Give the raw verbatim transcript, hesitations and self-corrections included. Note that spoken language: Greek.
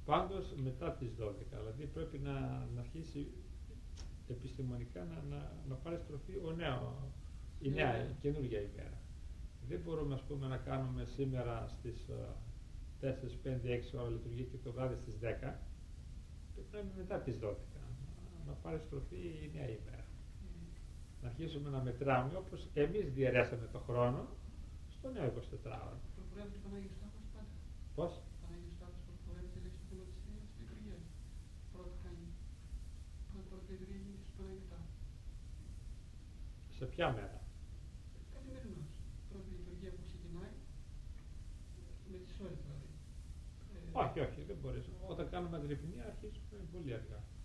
Πάντως μετά τις δώδεκα, δηλαδή πρέπει να, να αρχίσει επιστημονικά να, να, να πάρει στροφή ο νέο, η νέα, η καινούργια ημέρα. Δεν μπορούμε, ας πούμε, να κάνουμε σήμερα στις τέσσερα, πέντε, έξι ώρα λειτουργία και το βράδυ στις δέκα. Πρέπει να είναι μετά τις δώδεκα, να, να πάρει στροφή η νέα ημέρα. Mm. Να αρχίσουμε να μετράμε όπως εμείς διαιρέσαμε το χρόνο στο νέο εικοσιτετράωρο. Προπορεύεται Παναγίου Σταύρος πάντα. Πώς? Παναγίου Σταύρος προπορεύεται λέξη το θέμα της λειτουργίας. Πρώτα κάνει. Πρώτη λειτουργία γίνεται στο Παναγίου Σταύρος. Σε ποια μέρα? Καθημερινώς. Πρώτη λειτουργία που ξεκινάει, με τις ώρες δηλαδή. Όχι, όχι, δεν μπορείς. Όταν κάνουμε αντιληπνία αρχίζουμε πολύ αργά.